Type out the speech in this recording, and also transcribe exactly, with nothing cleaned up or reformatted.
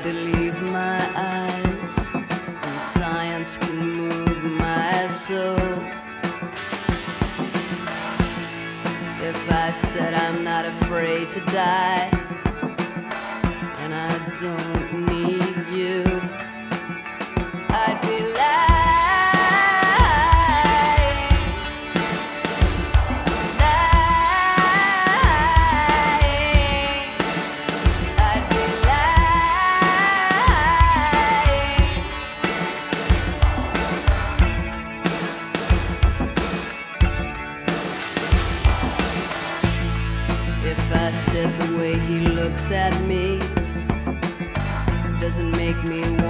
believe my eyes, and science can move my soul. If I said I'm not afraid to die, and I don't need you, I'd be lying, lying. I'd be lying. If I said the way he looks at me doesn't make me